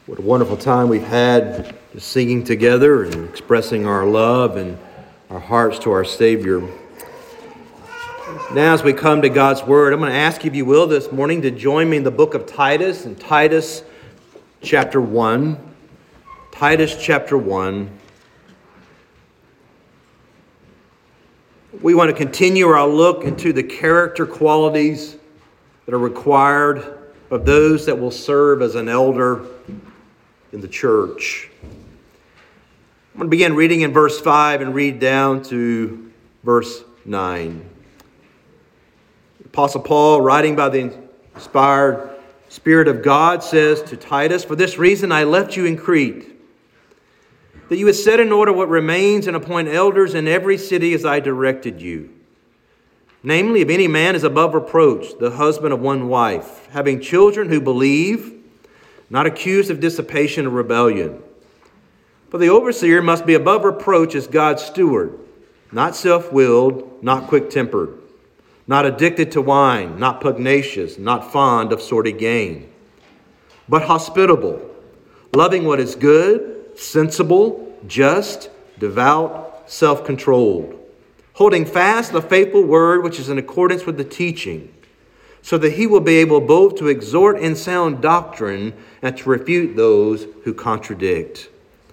What a wonderful time we've had just singing together and expressing our love and our hearts to our Savior. Now as we come to God's Word, I'm going to ask you, if you will, this morning to join me in the book of Titus, in Titus chapter 1. Titus chapter 1. We want to continue our look into the character qualities that are required of those that will serve as an elder in the church. I'm going to begin reading in verse 5 and read down to verse 9. Apostle Paul, writing by the inspired Spirit of God, says to Titus, "For this reason I left you in Crete, that you would set in order what remains and appoint elders in every city as I directed you. Namely, if any man is above reproach, the husband of one wife, having children who believe, not accused of dissipation or rebellion. For the overseer must be above reproach as God's steward, not self-willed, not quick-tempered, not addicted to wine, not pugnacious, not fond of sordid gain, but hospitable, loving what is good, sensible, just, devout, self-controlled, holding fast the faithful word which is in accordance with the teaching, so that he will be able both to exhort in sound doctrine and to refute those who contradict."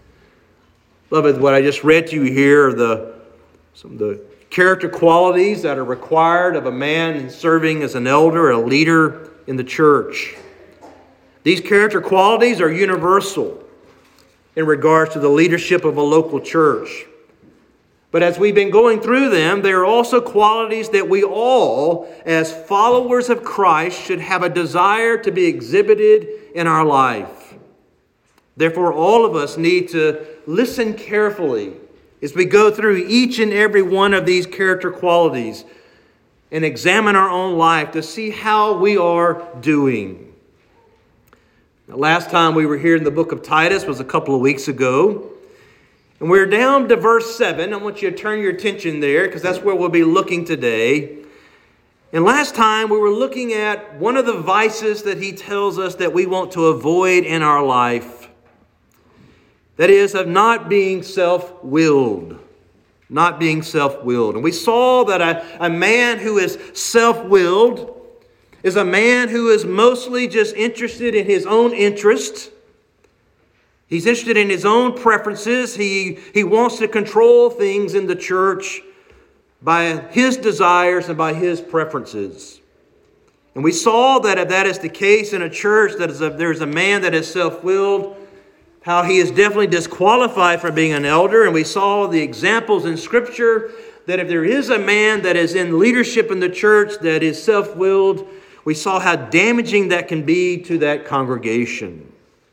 Beloved, what I just read to you here are some of the character qualities that are required of a man serving as an elder, a leader in the church. These character qualities are universal in regards to the leadership of a local church. But as we've been going through them, there are also qualities that we all, as followers of Christ, should have a desire to be exhibited in our life. Therefore, all of us need to listen carefully as we go through each and every one of these character qualities and examine our own life to see how we are doing. Now, last time we were here in the book of Titus was a couple of weeks ago. And we're down to verse 7. I want you to turn your attention there because that's where we'll be looking today. And last time we were looking at one of the vices that he tells us that we want to avoid in our life. That is, of not being self-willed. Not being self-willed. And we saw that a man who is self-willed is a man who is mostly just interested in his own interest. He's interested in his own preferences. He wants to control things in the church by his desires and by his preferences. And we saw that if that is the case in a church, that there's a man that is self-willed, how he is definitely disqualified from being an elder. And we saw the examples in Scripture that if there is a man that is in leadership in the church that is self-willed, we saw how damaging that can be to that congregation.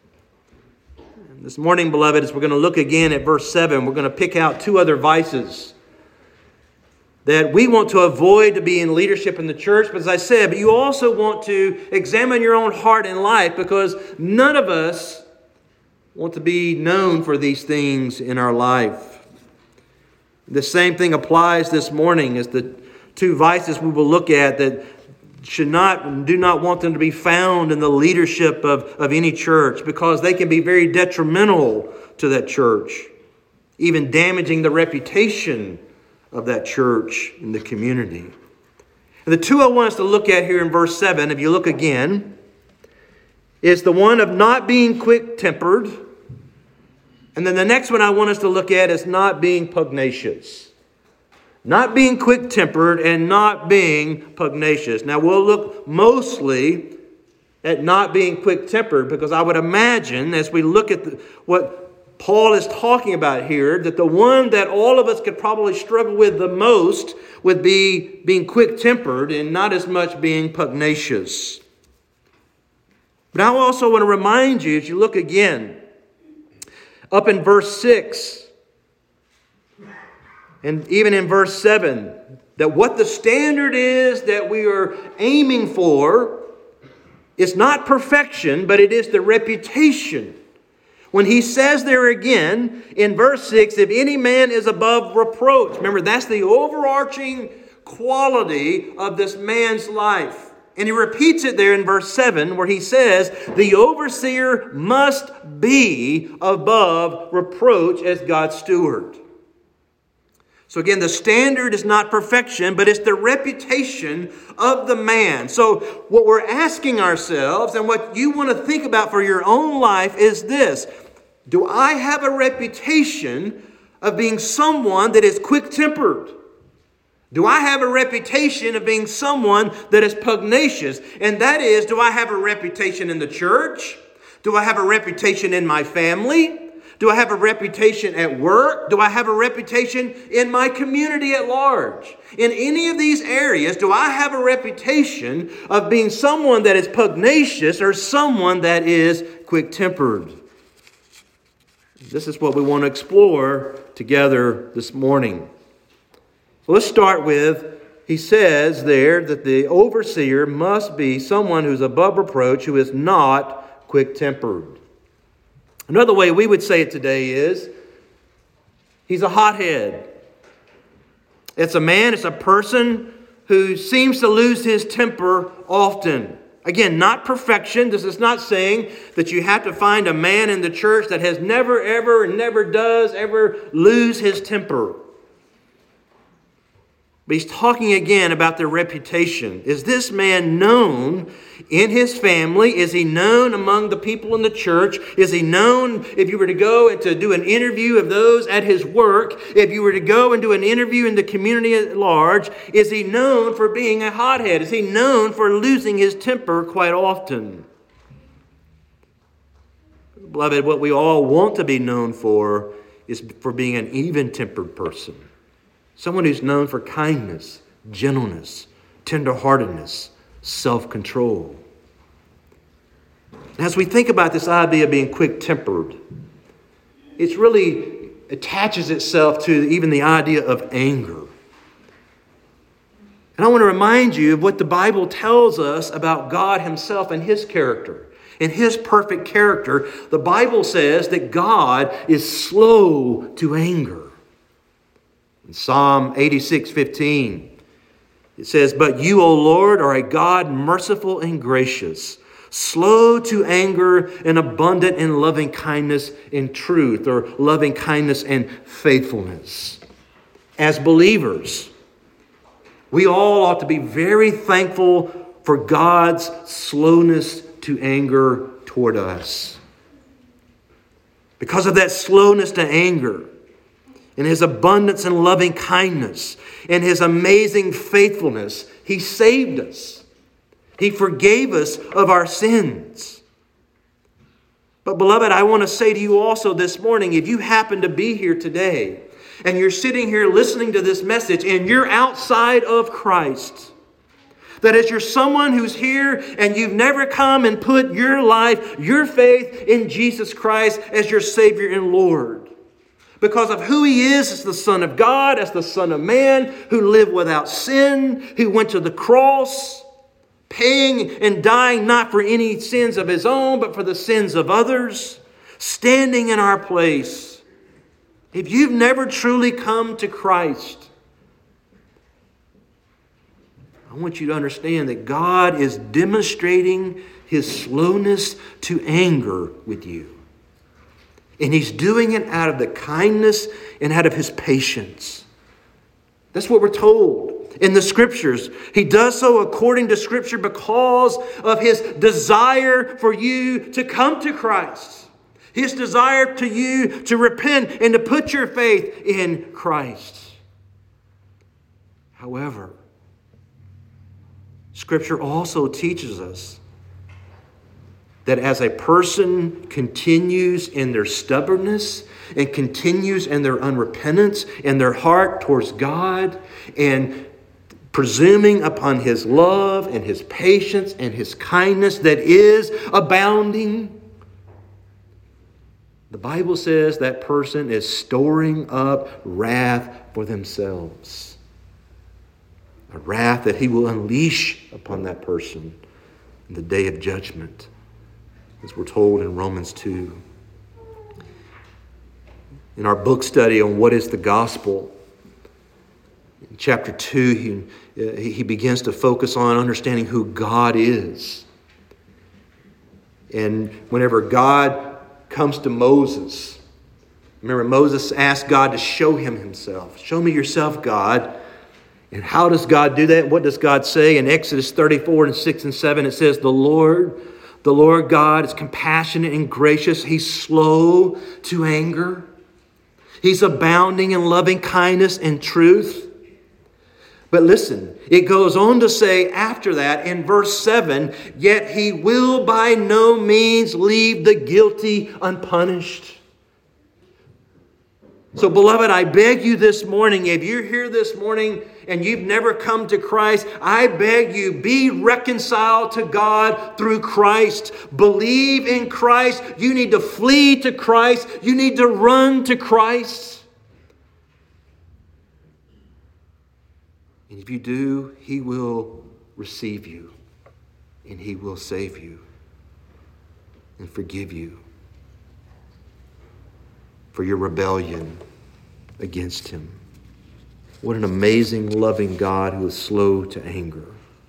This morning, beloved, as we're going to look again at verse 7, we're going to pick out two other vices that we want to avoid to be in leadership in the church. But as I said, but you also want to examine your own heart and life because none of us want to be known for these things in our life. The same thing applies this morning as the two vices we will look at that do not want them to be found in the leadership of any church because they can be very detrimental to that church, even damaging the reputation of that church in the community. And the two I want us to look at here in verse 7, if you look again, is the one of not being quick-tempered, and then the next one I want us to look at is not being pugnacious. Not being quick-tempered and not being pugnacious. Now, we'll look mostly at not being quick-tempered because I would imagine as we look at what Paul is talking about here, that the one that all of us could probably struggle with the most would be being quick-tempered and not as much being pugnacious. But I also want to remind you, as you look again, up in verse 6, and even in verse 7, that what the standard is that we are aiming for is not perfection, but it is the reputation. When he says there again in verse 6, if any man is above reproach. Remember, that's the overarching quality of this man's life. And he repeats it there in verse 7 where he says, the overseer must be above reproach as God's steward. So again, the standard is not perfection, but it's the reputation of the man. So what we're asking ourselves and what you want to think about for your own life is this. Do I have a reputation of being someone that is quick-tempered? Do I have a reputation of being someone that is pugnacious? And that is, do I have a reputation in the church? Do I have a reputation in my family? Do I have a reputation at work? Do I have a reputation in my community at large? In any of these areas, do I have a reputation of being someone that is pugnacious or someone that is quick-tempered? This is what we want to explore together this morning. So let's start with, he says there that the overseer must be someone who's above reproach, who is not quick-tempered. Another way we would say it today is, he's a hothead. It's a person who seems to lose his temper often. Again, not perfection. This is not saying that you have to find a man in the church that has never, ever, never does ever lose his temper. But he's talking again about their reputation. Is this man known in his family? Is he known among the people in the church? Is he known if you were to go and to do an interview of those at his work? If you were to go and do an interview in the community at large, is he known for being a hothead? Is he known for losing his temper quite often? Beloved, what we all want to be known for is for being an even-tempered person. Someone who's known for kindness, gentleness, tenderheartedness, self-control. As we think about this idea of being quick-tempered, it really attaches itself to even the idea of anger. And I want to remind you of what the Bible tells us about God Himself and His character. In His perfect character, the Bible says that God is slow to anger. In Psalm 86:15, it says, "But you, O Lord, are a God merciful and gracious, slow to anger and abundant in loving kindness and truth," or loving kindness and faithfulness. As believers, we all ought to be very thankful for God's slowness to anger toward us. Because of that slowness to anger, and His abundance and loving kindness, and His amazing faithfulness, He saved us. He forgave us of our sins. But beloved, I want to say to you also this morning, if you happen to be here today, and you're sitting here listening to this message, and you're outside of Christ, that as you're someone who's here and you've never come and put your life, your faith in Jesus Christ as your Savior and Lord, because of who He is as the Son of God, as the Son of Man, who lived without sin, who went to the cross, paying and dying not for any sins of His own, but for the sins of others, standing in our place. If you've never truly come to Christ, I want you to understand that God is demonstrating His slowness to anger with you. And He's doing it out of the kindness and out of His patience. That's what we're told in the Scriptures. He does so according to Scripture because of His desire for you to come to Christ. His desire to you to repent and to put your faith in Christ. However, Scripture also teaches us that as a person continues in their stubbornness and continues in their unrepentance and their heart towards God and presuming upon His love and His patience and His kindness that is abounding, the Bible says that person is storing up wrath for themselves. A wrath that He will unleash upon that person in the day of judgment, as we're told in Romans 2. In our book study on what is the gospel, in In chapter 2, he begins to focus on understanding who God is. And whenever God comes to Moses, remember Moses asked God to show him himself. Show me yourself, God. And how does God do that? What does God say? In Exodus 34 and 6 and 7, it says, The Lord God is compassionate and gracious. He's slow to anger. He's abounding in loving kindness and truth. But listen, it goes on to say after that in verse 7, yet he will by no means leave the guilty unpunished. So, beloved, I beg you this morning, if you're here this morning and you've never come to Christ, I beg you, be reconciled to God through Christ. Believe in Christ. You need to flee to Christ. You need to run to Christ. And if you do, He will receive you and He will save you and forgive you for your rebellion against Him. What an amazing, loving God who is slow to anger.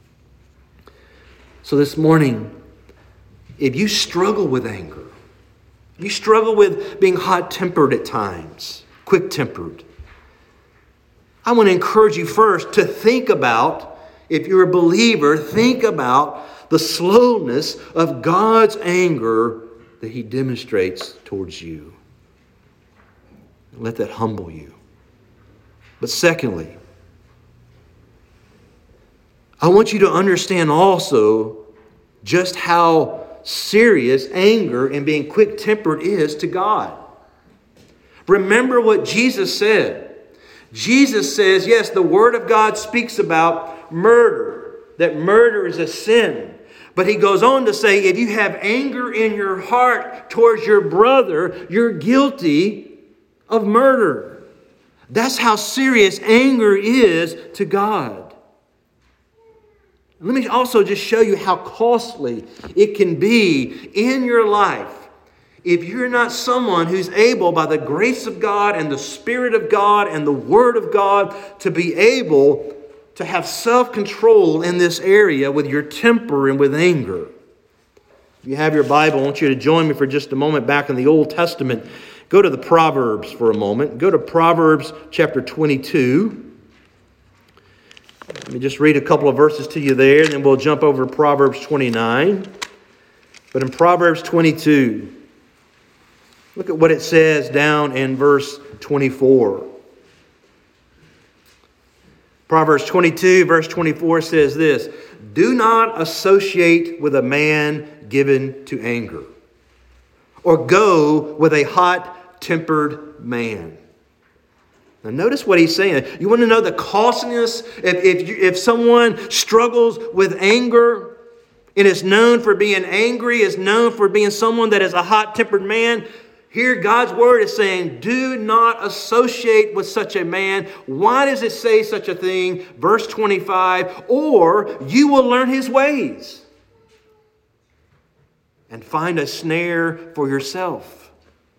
So this morning, if you struggle with anger, if you struggle with being hot-tempered at times, quick-tempered, I want to encourage you first to think about, if you're a believer, think about the slowness of God's anger that He demonstrates towards you. Let that humble you. But secondly, I want you to understand also just how serious anger and being quick-tempered is to God. Remember what Jesus said. Jesus says, yes, the Word of God speaks about murder, that murder is a sin. But He goes on to say, if you have anger in your heart towards your brother, you're guilty of murder. That's how serious anger is to God. Let me also just show you how costly it can be in your life if you're not someone who's able, by the grace of God and the Spirit of God and the Word of God, to be able to have self-control in this area with your temper and with anger. If you have your Bible, I want you to join me for just a moment back in the Old Testament. Go to the Proverbs for a moment. Go to Proverbs chapter 22. Let me just read a couple of verses to you there, and then we'll jump over to Proverbs 29. But in Proverbs 22, look at what it says down in verse 24. Proverbs 22, verse 24 says this, do not associate with a man given to anger, or go with a hot-tempered man. Now notice what he's saying. You want to know the costliness? If someone struggles with anger and is known for being angry, is known for being someone that is a hot-tempered man, here God's Word is saying, do not associate with such a man. Why does it say such a thing? Verse 25, or you will learn his ways and find a snare for yourself.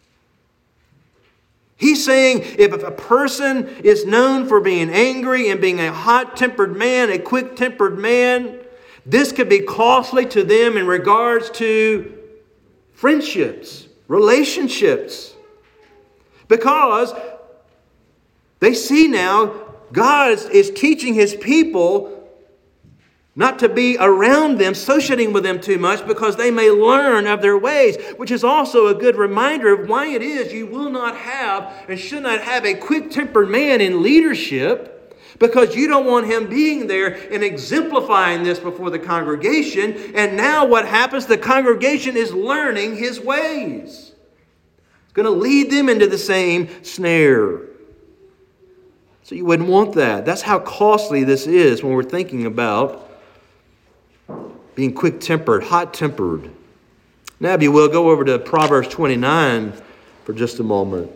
He's saying if a person is known for being angry and being a hot-tempered man, a quick-tempered man, this could be costly to them in regards to friendships, relationships. Because they see now God is teaching His people not to be around them, associating with them too much, because they may learn of their ways, which is also a good reminder of why it is you will not have and should not have a quick-tempered man in leadership, because you don't want him being there and exemplifying this before the congregation. And now what happens? The congregation is learning his ways. It's going to lead them into the same snare. So you wouldn't want that. That's how costly this is when we're thinking about being quick-tempered, hot-tempered. Now, if you will, go over to Proverbs 29 for just a moment.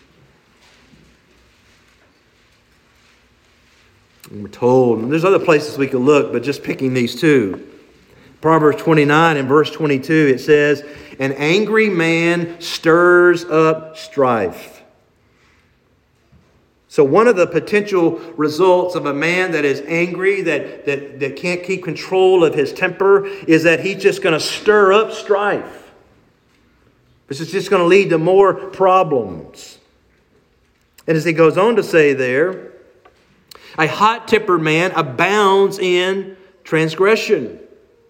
And we're told, and there's other places we could look, but just picking these two. Proverbs 29 and verse 22, it says, an angry man stirs up strife. So one of the potential results of a man that is angry, that can't keep control of his temper, is that he's just going to stir up strife. This is just going to lead to more problems. And as he goes on to say there, a hot-tempered man abounds in transgression.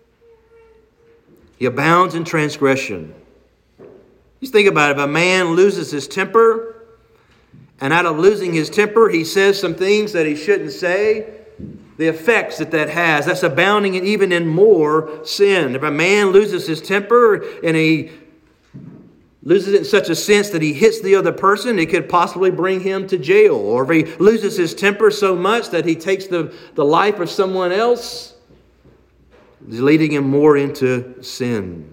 He abounds in transgression. Just think about it. If a man loses his temper, and out of losing his temper, he says some things that he shouldn't say, the effects that has, that's abounding even in more sin. If a man loses his temper and he loses it in such a sense that he hits the other person, it could possibly bring him to jail. Or if he loses his temper so much that he takes the life of someone else, it's leading him more into sin.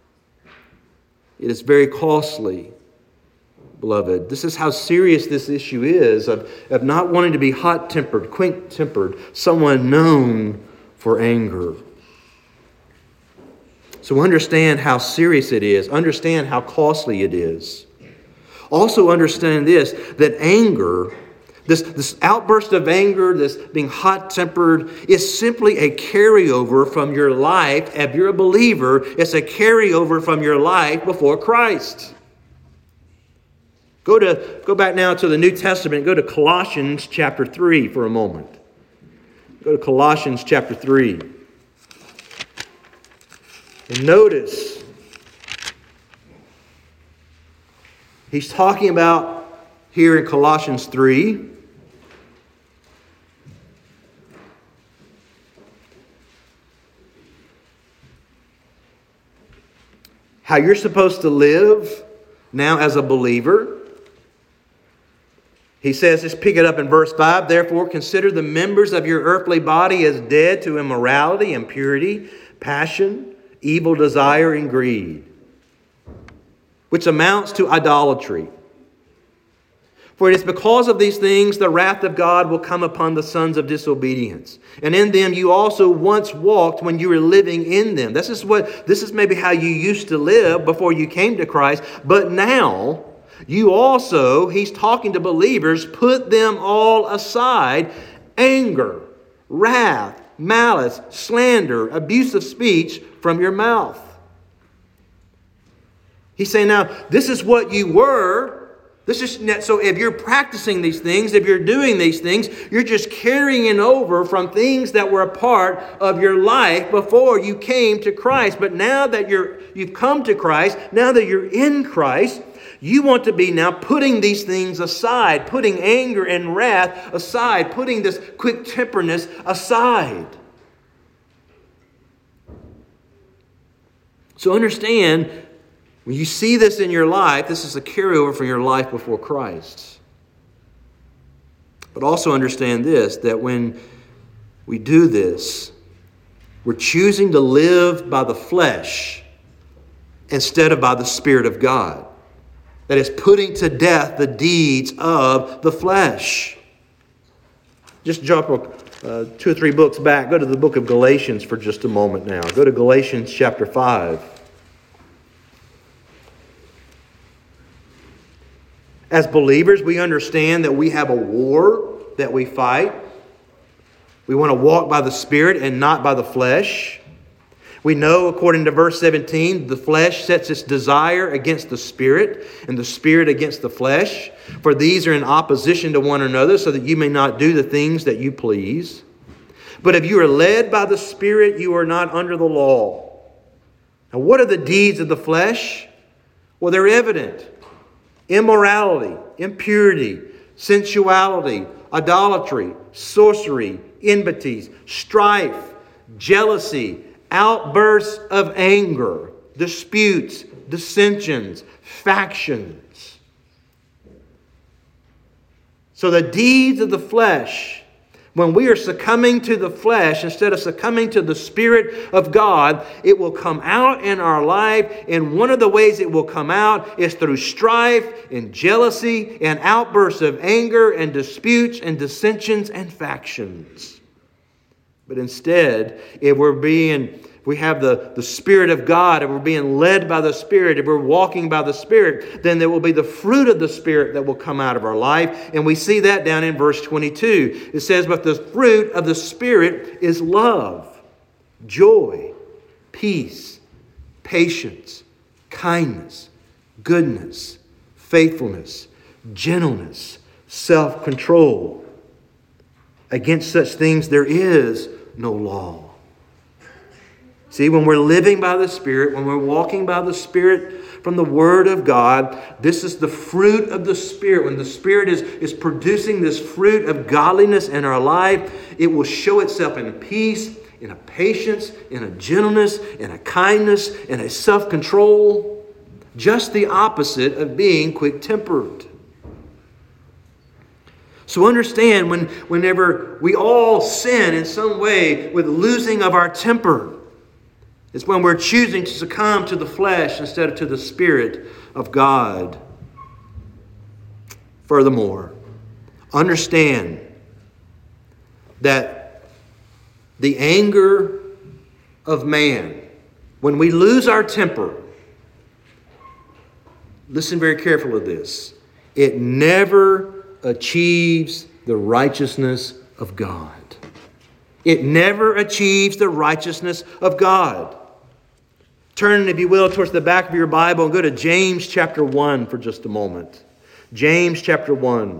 It is very costly, beloved. This is how serious this issue is of not wanting to be hot-tempered, quick-tempered, someone known for anger. So understand how serious it is. Understand how costly it is. Also understand this, that anger, this outburst of anger, this being hot-tempered, is simply a carryover from your life. If you're a believer, it's a carryover from your life before Christ. Go back now to the New Testament. Go to Colossians chapter 3 for a moment. Go to Colossians chapter 3. And notice, he's talking about here in Colossians 3, how you're supposed to live now as a believer. He says, let's pick it up in verse 5. Therefore, consider the members of your earthly body as dead to immorality, impurity, passion, evil desire, and greed, which amounts to idolatry. For it is because of these things the wrath of God will come upon the sons of disobedience. And in them you also once walked when you were living in them. This is maybe how you used to live before you came to Christ. But now you also, he's talking to believers, put them all aside. Anger, wrath, malice, slander, abusive speech from your mouth. He's saying now, this is what you were. So if you're practicing these things, if you're doing these things, you're just carrying it over from things that were a part of your life before you came to Christ. But now that you've come to Christ, now that you're in Christ, you want to be now putting these things aside, putting anger and wrath aside, putting this quick-temperedness aside. So understand, when you see this in your life, this is a carryover from your life before Christ. But also understand this, that when we do this, we're choosing to live by the flesh instead of by the Spirit of God. That is putting to death the deeds of the flesh. Just jump 2 or 3 books back. Go to the book of Galatians for just a moment now. Go to Galatians chapter 5. As believers, we understand that we have a war that we fight. We want to walk by the Spirit and not by the flesh. We know, according to verse 17, the flesh sets its desire against the Spirit, and the Spirit against the flesh. For these are in opposition to one another, so that you may not do the things that you please. But if you are led by the Spirit, you are not under the law. Now, what are the deeds of the flesh? Well, they're evident. Immorality, impurity, sensuality, idolatry, sorcery, enmities, strife, jealousy, outbursts of anger, disputes, dissensions, factions. So the deeds of the flesh, when we are succumbing to the flesh instead of succumbing to the Spirit of God, it will come out in our life. And one of the ways it will come out is through strife and jealousy and outbursts of anger and disputes and dissensions and factions. But instead, if we're we have the Spirit of God, and we're being led by the Spirit, and we're walking by the Spirit, then there will be the fruit of the Spirit that will come out of our life. And we see that down in verse 22. It says, but the fruit of the Spirit is love, joy, peace, patience, kindness, goodness, faithfulness, gentleness, self-control. Against such things there is no law. See, when we're living by the Spirit, when we're walking by the Spirit from the Word of God, this is the fruit of the Spirit. When the Spirit is producing this fruit of godliness in our life, it will show itself in a peace, in a patience, in a gentleness, in a kindness, in a self-control. Just the opposite of being quick-tempered. So understand, whenever we all sin in some way with losing of our temper, it's when we're choosing to succumb to the flesh instead of to the Spirit of God. Furthermore, understand that the anger of man, when we lose our temper, listen very carefully to this, it never achieves the righteousness of God. It never achieves the righteousness of God. Turn, if you will, towards the back of your Bible and go to James chapter 1 for just a moment. James chapter 1.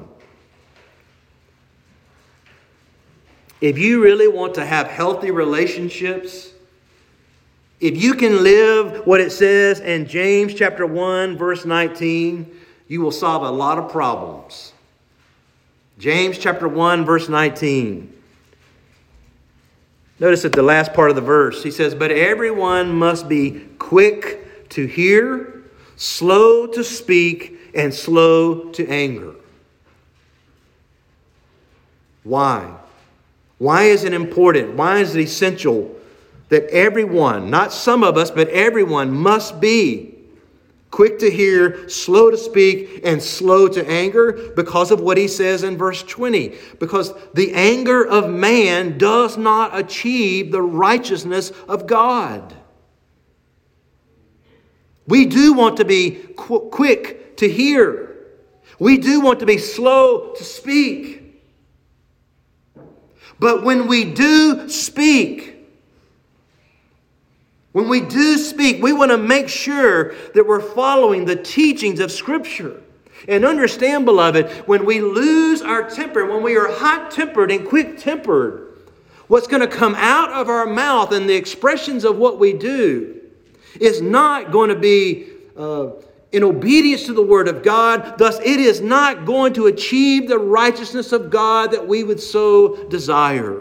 If you really want to have healthy relationships, if you can live what it says in James chapter 1 verse 19, you will solve a lot of problems. James chapter 1 verse 19. Notice at the last part of the verse, he says, but everyone must be quick to hear, slow to speak, and slow to anger. Why? Why is it important? Why is it essential that everyone, not some of us, but everyone must be quick to hear, slow to speak, and slow to anger? Because of what he says in verse 20. Because the anger of man does not achieve the righteousness of God. We do want to be quick to hear. We do want to be slow to speak. But when we do speak, we want to make sure that we're following the teachings of Scripture. And understand, beloved, when we lose our temper, when we are hot-tempered and quick-tempered, what's going to come out of our mouth and the expressions of what we do is not going to be in obedience to the Word of God. Thus, it is not going to achieve the righteousness of God that we would so desire.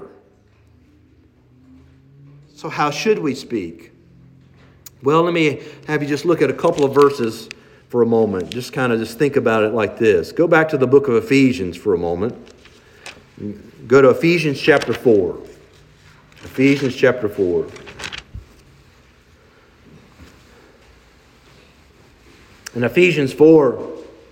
So how should we speak? Well, let me have you just look at a couple of verses for a moment. Just think about it like this. Go back to the book of Ephesians for a moment. Go to Ephesians chapter 4. Ephesians chapter 4. In Ephesians 4,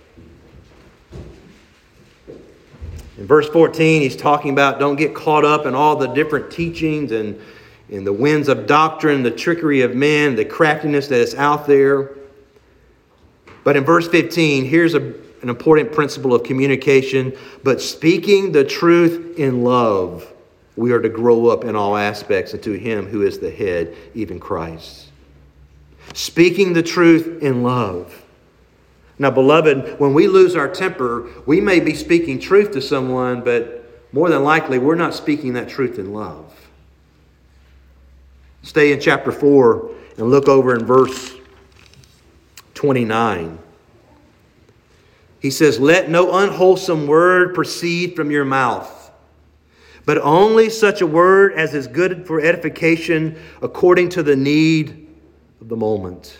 in verse 14, he's talking about don't get caught up in all the different teachings and the winds of doctrine, the trickery of men, the craftiness that is out there. But in verse 15, here's an important principle of communication. But speaking the truth in love, we are to grow up in all aspects into Him who is the head, even Christ. Speaking the truth in love. Now, beloved, when we lose our temper, we may be speaking truth to someone, but more than likely, we're not speaking that truth in love. Stay in chapter 4 and look over in verse 29. He says, let no unwholesome word proceed from your mouth, but only such a word as is good for edification according to the need of the moment,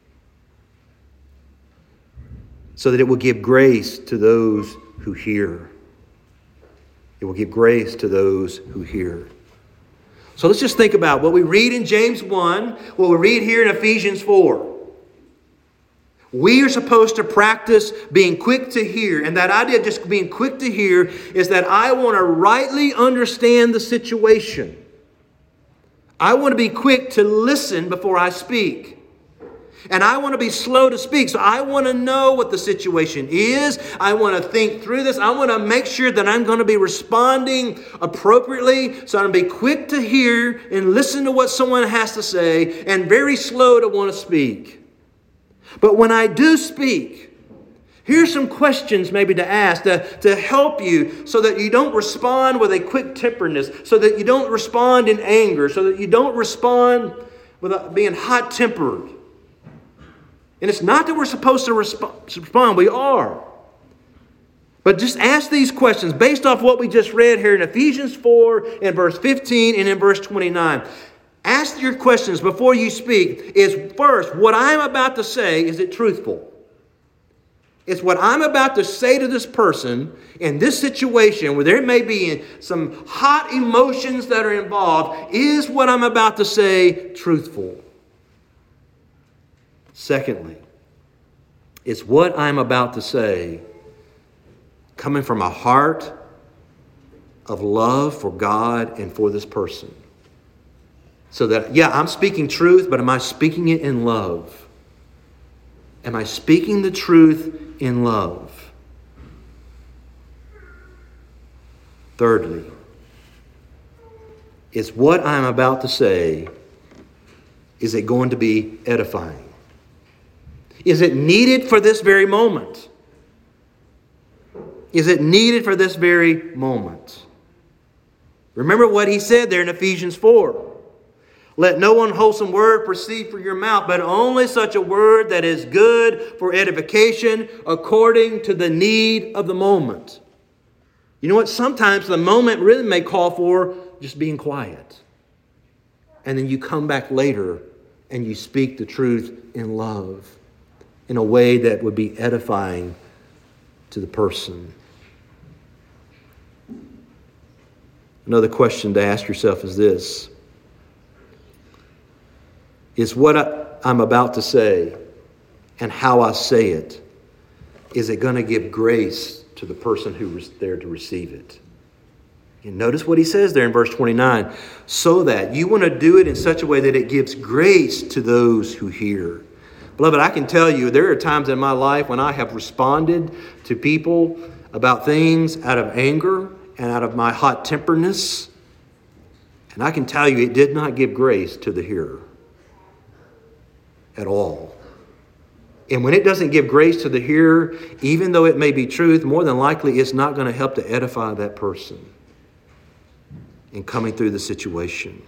so that it will give grace to those who hear. It will give grace to those who hear. So let's just think about what we read in James 1, what we read here in Ephesians 4. We are supposed to practice being quick to hear. And that idea of just being quick to hear is that I want to rightly understand the situation. I want to be quick to listen before I speak. And I want to be slow to speak. So I want to know what the situation is. I want to think through this. I want to make sure that I'm going to be responding appropriately. So I'm going to be quick to hear and listen to what someone has to say and very slow to want to speak. But when I do speak, here's some questions maybe to ask to help you so that you don't respond with a quick-temperedness, so that you don't respond in anger, so that you don't respond with being hot-tempered. And it's not that we're supposed to respond. We are. But just ask these questions based off what we just read here in Ephesians 4 in verse 15 and in verse 29. Ask your questions before you speak. Is first, what I'm about to say, is it truthful? Is what I'm about to say to this person in this situation where there may be some hot emotions that are involved, is what I'm about to say truthful? Secondly, is what I'm about to say coming from a heart of love for God and for this person? So that, I'm speaking truth, but am I speaking it in love? Am I speaking the truth in love? Thirdly, is what I'm about to say, is it going to be edifying? Is it needed for this very moment? Is it needed for this very moment? Remember what he said there in Ephesians 4. Let no unwholesome word proceed from your mouth, but only such a word that is good for edification according to the need of the moment. You know what? Sometimes the moment really may call for just being quiet. And then you come back later and you speak the truth in love, in a way that would be edifying to the person. Another question to ask yourself is this. Is what I'm about to say and how I say it, is it going to give grace to the person who was there to receive it? And notice what he says there in verse 29. So that you want to do it in such a way that it gives grace to those who hear. Beloved, I can tell you there are times in my life when I have responded to people about things out of anger and out of my hot-temperedness. And I can tell you it did not give grace to the hearer at all. And when it doesn't give grace to the hearer, even though it may be truth, more than likely it's not going to help to edify that person in coming through the situation.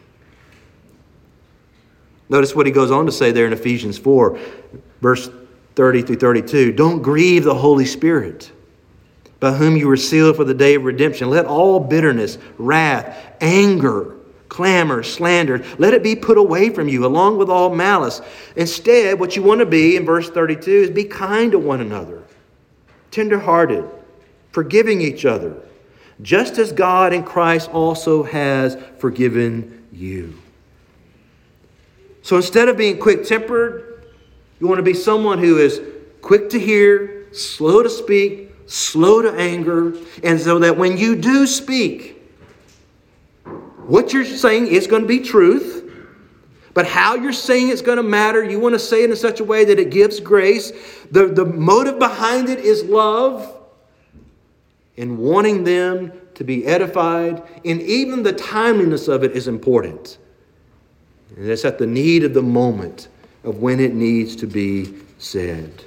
Notice what he goes on to say there in Ephesians 4, verse 30 through 32. Don't grieve the Holy Spirit, by whom you were sealed for the day of redemption. Let all bitterness, wrath, anger, clamor, slander, let it be put away from you, along with all malice. Instead, what you want to be, in verse 32, is be kind to one another, tender-hearted, forgiving each other, just as God in Christ also has forgiven you. So instead of being quick-tempered, you want to be someone who is quick to hear, slow to speak, slow to anger, and so that when you do speak, what you're saying is going to be truth, but how you're saying it's going to matter. You want to say it in such a way that it gives grace. The motive behind it is love and wanting them to be edified, and even the timeliness of it is important. And it's at the need of the moment of when it needs to be said.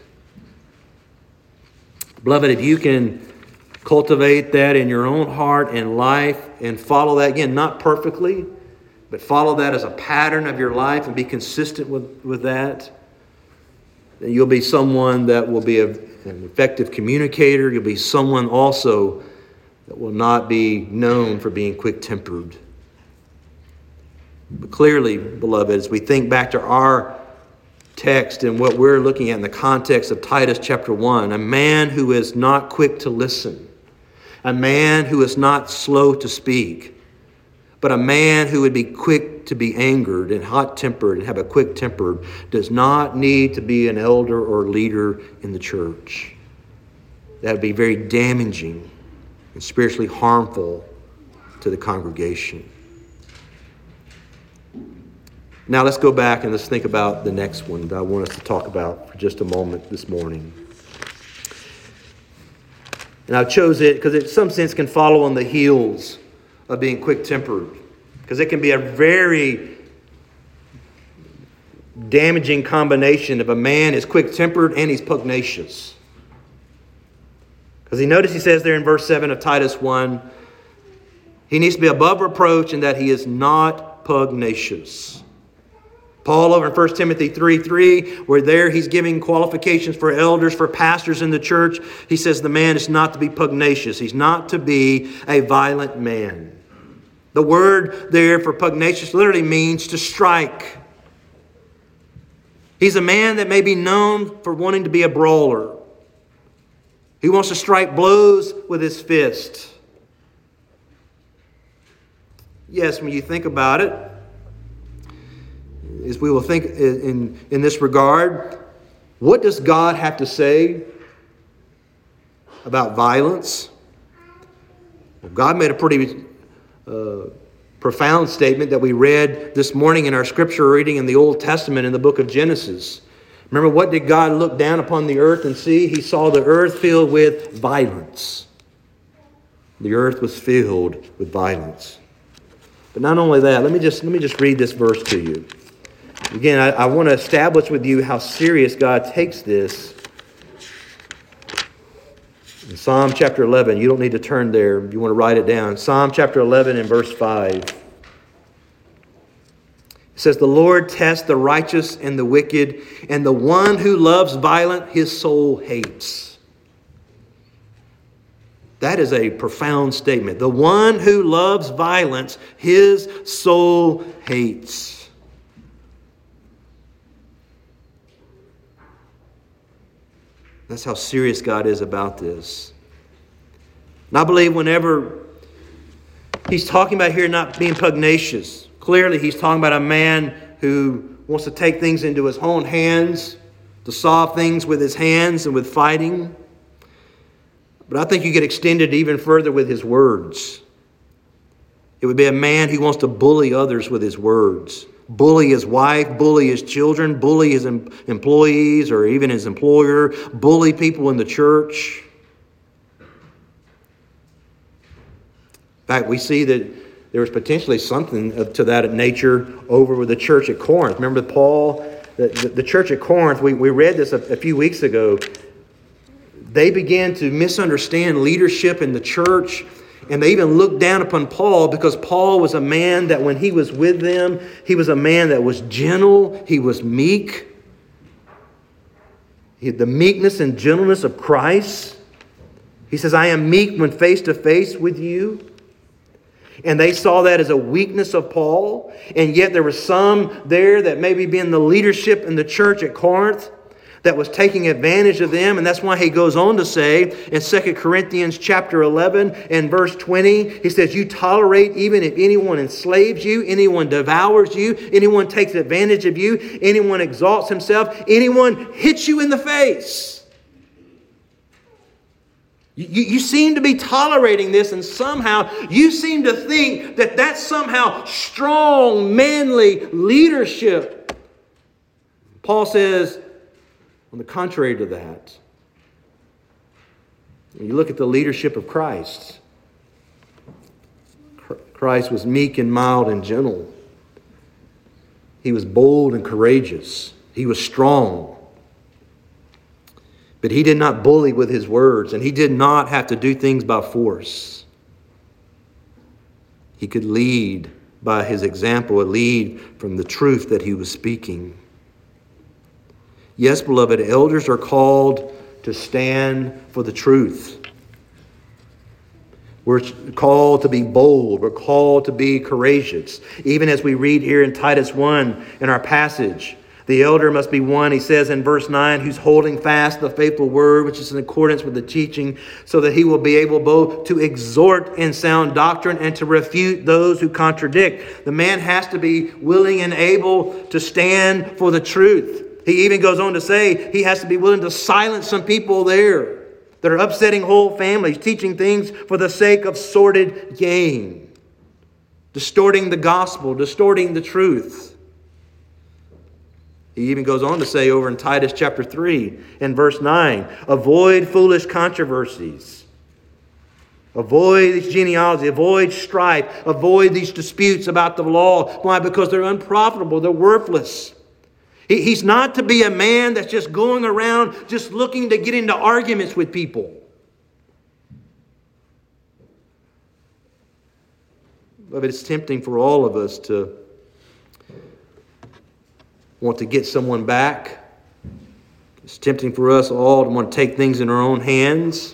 Beloved, if you can cultivate that in your own heart and life and follow that, again, not perfectly, but follow that as a pattern of your life and be consistent with that, then you'll be someone that will be an effective communicator. You'll be someone also that will not be known for being quick-tempered. But clearly, beloved, as we think back to our text and what we're looking at in the context of Titus chapter 1, a man who is not quick to listen, a man who is not slow to speak, but a man who would be quick to be angered and hot-tempered and have a quick temper does not need to be an elder or leader in the church. That would be very damaging and spiritually harmful to the congregation. Now let's go back and let's think about the next one that I want us to talk about for just a moment this morning. And I chose it because it in some sense can follow on the heels of being quick-tempered. Because it can be a very damaging combination if a man is quick-tempered and he's pugnacious. Because he says there in verse 7 of Titus 1, he needs to be above reproach in that he is not pugnacious. Paul over in 1 Timothy 3:3, where there he's giving qualifications for elders, for pastors in the church. He says the man is not to be pugnacious. He's not to be a violent man. The word there for pugnacious literally means to strike. He's a man that may be known for wanting to be a brawler. He wants to strike blows with his fist. Yes, when you think about it, as we will think in this regard, what does God have to say about violence? Well, God made a pretty profound statement that we read this morning in our scripture reading in the Old Testament in the book of Genesis. Remember, what did God look down upon the earth and see? He saw the earth filled with violence. The earth was filled with violence. But not only that, let me just read this verse to you. Again, I want to establish with you how serious God takes this. In Psalm chapter 11, you don't need to turn there. You want to write it down. Psalm chapter 11 and verse 5. It says, "The Lord tests the righteous and the wicked, and the one who loves violence, his soul hates." That is a profound statement. The one who loves violence, his soul hates. That's how serious God is about this. And I believe whenever he's talking about here not being pugnacious, clearly he's talking about a man who wants to take things into his own hands, to solve things with his hands and with fighting. But I think you get extended even further with his words. It would be a man who wants to bully others with his words. Bully his wife, bully his children, bully his employees or even his employer, bully people in the church. In fact, we see that there was potentially something to that nature over with the church at Corinth. Remember Paul, the church at Corinth, we read this a few weeks ago. They began to misunderstand leadership in the church. And they even looked down upon Paul because Paul was a man that when he was with them, he was a man that was gentle. He was meek. He had the meekness and gentleness of Christ. He says, "I am meek when face to face with you." And they saw that as a weakness of Paul. And yet there were some there that maybe being the leadership in the church at Corinth that was taking advantage of them. And that's why he goes on to say in 2 Corinthians chapter 11 and verse 20, he says, "You tolerate even if anyone enslaves you, anyone devours you, anyone takes advantage of you, anyone exalts himself, anyone hits you in the face." You seem to be tolerating this, and somehow you seem to think that that's somehow strong, manly leadership. Paul says, on the contrary to that, when you look at the leadership of Christ, Christ was meek and mild and gentle. He was bold and courageous. He was strong. But he did not bully with his words, and he did not have to do things by force. He could lead by his example, lead from the truth that he was speaking. Yes, beloved, elders are called to stand for the truth. We're called to be bold. We're called to be courageous. Even as we read here in Titus 1 in our passage, the elder must be one, he says in verse 9, who's holding fast the faithful word, which is in accordance with the teaching, so that he will be able both to exhort in sound doctrine and to refute those who contradict. The man has to be willing and able to stand for the truth. He even goes on to say he has to be willing to silence some people there that are upsetting whole families, teaching things for the sake of sordid gain, distorting the gospel, distorting the truth. He even goes on to say over in Titus chapter 3 and verse 9, avoid foolish controversies. Avoid these genealogies. Avoid strife. Avoid these disputes about the law. Why? Because they're unprofitable. They're worthless. He's not to be a man that's just going around just looking to get into arguments with people. But it's tempting for all of us to want to get someone back. It's tempting for us all to want to take things in our own hands,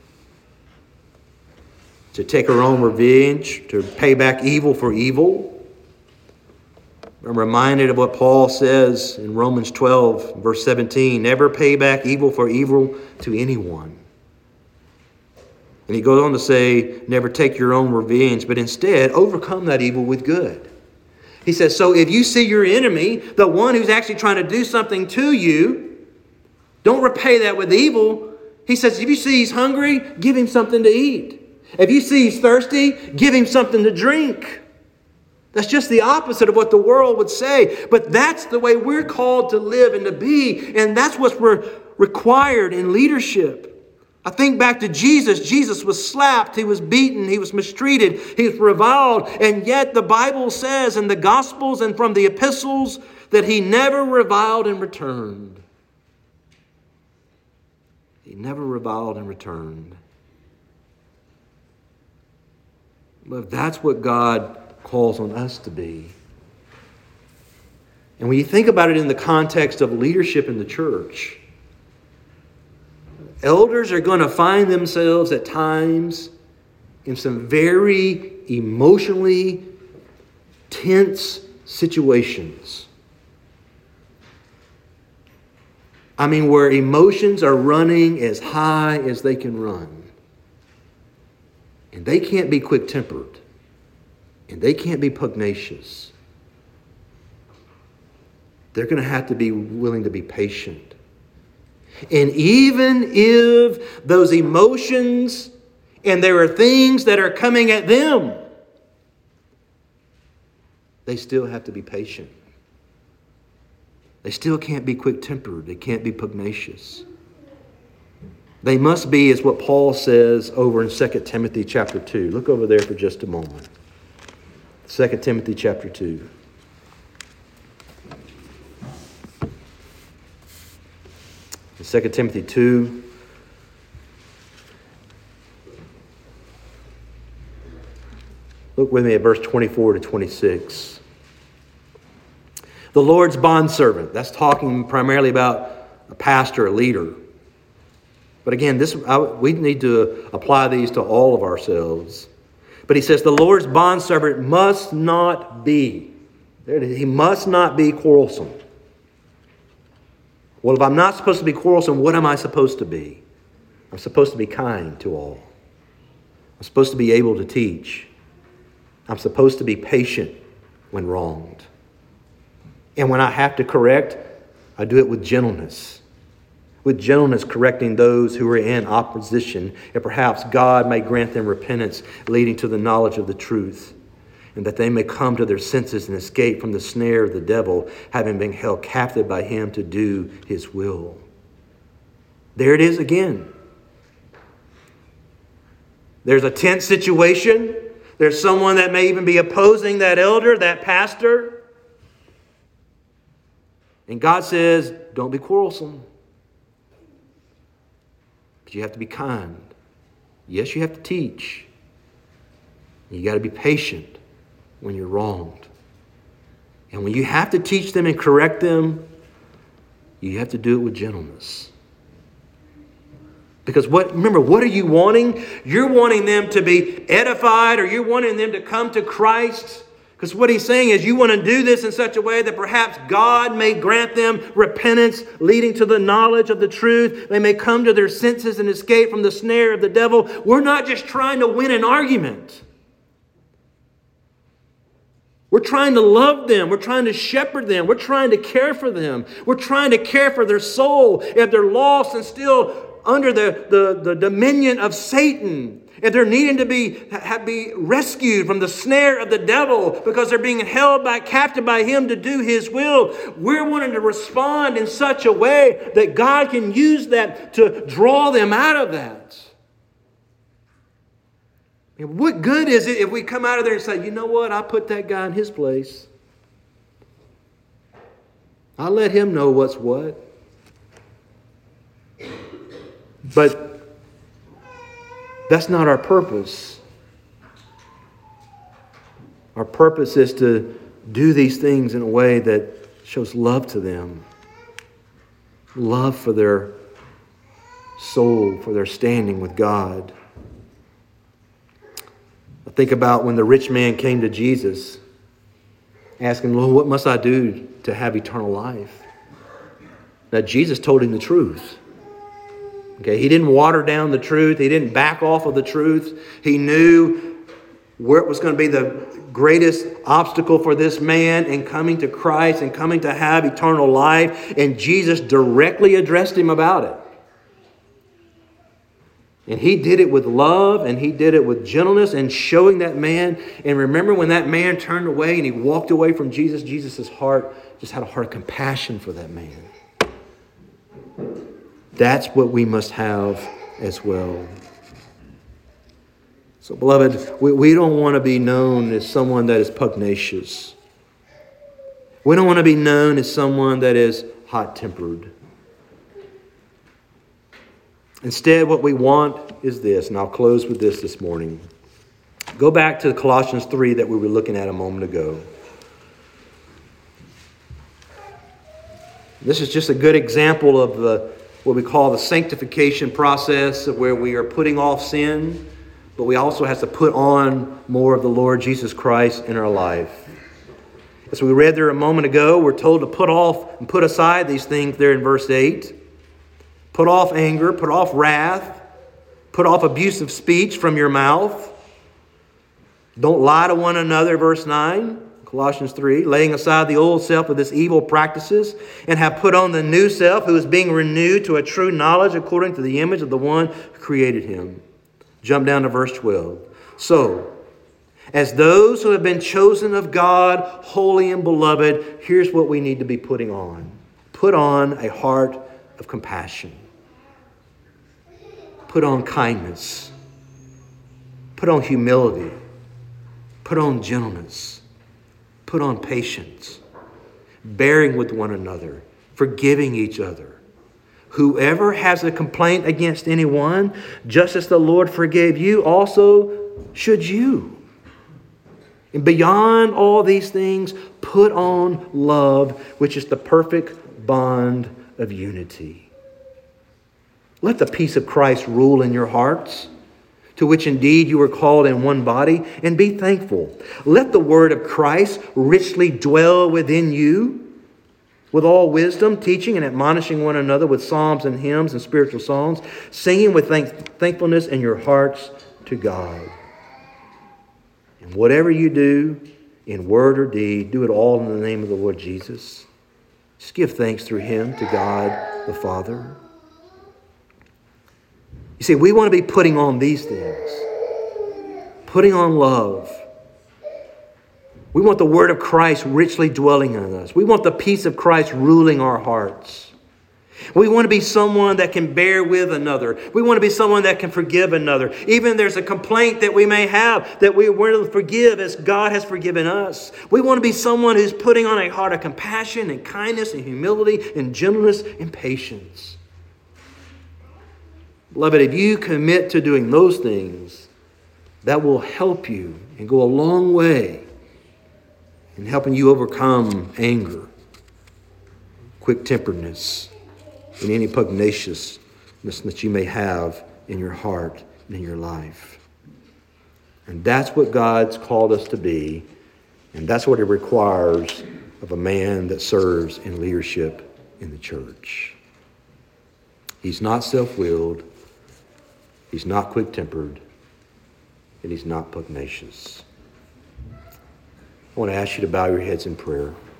to take our own revenge, to pay back evil for evil. I'm reminded of what Paul says in Romans 12, verse 17, never pay back evil for evil to anyone. And he goes on to say, never take your own revenge, but instead overcome that evil with good. He says, so if you see your enemy, the one who's actually trying to do something to you, don't repay that with evil. He says, if you see he's hungry, give him something to eat. If you see he's thirsty, give him something to drink. That's just the opposite of what the world would say. But that's the way we're called to live and to be. And that's what's required in leadership. I think back to Jesus. Jesus was slapped. He was beaten. He was mistreated. He was reviled. And yet the Bible says in the Gospels and from the epistles that he never reviled and returned. He never reviled and returned. But that's what God calls on us to be. And when you think about it in the context of leadership in the church, elders are going to find themselves at times in some very emotionally tense situations. I mean, where emotions are running as high as they can run. And they can't be quick-tempered. And they can't be pugnacious. They're going to have to be willing to be patient. And even if those emotions and there are things that are coming at them, they still have to be patient. They still can't be quick-tempered. They can't be pugnacious. They must be, as what Paul says over in 2 Timothy chapter 2. Look over there for just a moment. 2 Timothy chapter 2. In 2 Timothy 2, look with me at verse 24 to 26. The Lord's bondservant. That's talking primarily about a pastor, a leader. But again, we need to apply these to all of ourselves. But he says the Lord's bondservant must not be. There it is. He must not be quarrelsome. Well, if I'm not supposed to be quarrelsome, what am I supposed to be? I'm supposed to be kind to all. I'm supposed to be able to teach. I'm supposed to be patient when wronged. And when I have to correct, I do it with gentleness. With gentleness correcting those who are in opposition, and perhaps God may grant them repentance leading to the knowledge of the truth, and that they may come to their senses and escape from the snare of the devil, having been held captive by him to do his will. There it is again. There's a tense situation. There's someone that may even be opposing that elder, that pastor. And God says, don't be quarrelsome. You have to be kind. Yes, you have to teach. You got to be patient when you're wronged. And when you have to teach them and correct them, you have to do it with gentleness. Because remember, what are you wanting? You're wanting them to be edified, or you're wanting them to come to Christ. Because what he's saying is you want to do this in such a way that perhaps God may grant them repentance leading to the knowledge of the truth. They may come to their senses and escape from the snare of the devil. We're not just trying to win an argument. We're trying to love them. We're trying to shepherd them. We're trying to care for them. We're trying to care for their soul if they're lost and still under the dominion of Satan. And they're needing to be rescued from the snare of the devil because they're being held captive by him to do his will. We're wanting to respond in such a way that God can use that to draw them out of that. And what good is it if we come out of there and say, you know what, I put that guy in his place. I let him know what's what. But that's not our purpose. Our purpose is to do these things in a way that shows love to them. Love for their soul, for their standing with God. I think about when the rich man came to Jesus, asking, Lord, what must I do to have eternal life? Now, Jesus told him the truth. Okay, he didn't water down the truth. He didn't back off of the truth. He knew where it was going to be the greatest obstacle for this man in coming to Christ and coming to have eternal life. And Jesus directly addressed him about it. And he did it with love and he did it with gentleness and showing that man. And remember when that man turned away and he walked away from Jesus, Jesus' heart just had a heart of compassion for that man. That's what we must have as well. So, beloved, we don't want to be known as someone that is pugnacious. We don't want to be known as someone that is hot-tempered. Instead, what we want is this, and I'll close with this morning. Go back to Colossians 3 that we were looking at a moment ago. This is just a good example of what we call the sanctification process, of where we are putting off sin, but we also have to put on more of the Lord Jesus Christ in our life. As we read there a moment ago, we're told to put off and put aside these things there in verse 8. Put off anger, put off wrath, put off abusive speech from your mouth. Don't lie to one another, verse 9. Colossians 3, laying aside the old self with its evil practices, and have put on the new self, who is being renewed to a true knowledge according to the image of the one who created him. Jump down to verse 12. So, as those who have been chosen of God, holy and beloved, here's what we need to be putting on. Put on a heart of compassion. Put on kindness. Put on humility. Put on gentleness. Put on patience, bearing with one another, forgiving each other. Whoever has a complaint against anyone, just as the Lord forgave you, also should you. And beyond all these things, put on love, which is the perfect bond of unity. Let the peace of Christ rule in your hearts, to which indeed you were called in one body, and be thankful. Let the word of Christ richly dwell within you, with all wisdom, teaching and admonishing one another with psalms and hymns and spiritual songs, singing with thankfulness in your hearts to God. And whatever you do, in word or deed, do it all in the name of the Lord Jesus. Just give thanks through him to God the Father. You see, we want to be putting on these things. Putting on love. We want the word of Christ richly dwelling in us. We want the peace of Christ ruling our hearts. We want to be someone that can bear with another. We want to be someone that can forgive another. Even if there's a complaint that we may have, that we want to forgive as God has forgiven us. We want to be someone who's putting on a heart of compassion and kindness and humility and gentleness and patience. Beloved, if you commit to doing those things, that will help you and go a long way in helping you overcome anger, quick-temperedness, and any pugnaciousness that you may have in your heart and in your life. And that's what God's called us to be, and that's what it requires of a man that serves in leadership in the church. He's not self-willed. He's not quick-tempered, and he's not pugnacious. I want to ask you to bow your heads in prayer.